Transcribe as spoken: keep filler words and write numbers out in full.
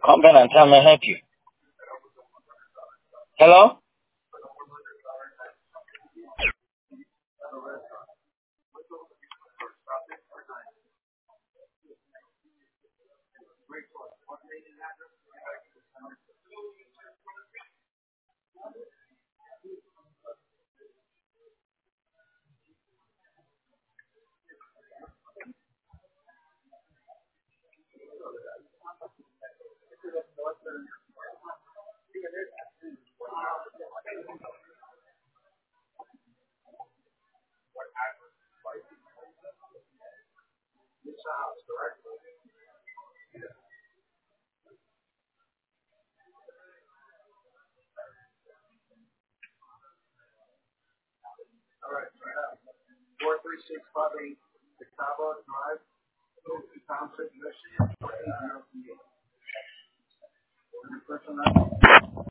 Covenant, how may I help you? Hello? four three six five eight DeCabo Drive, Township, Michigan, four eight zero two eight.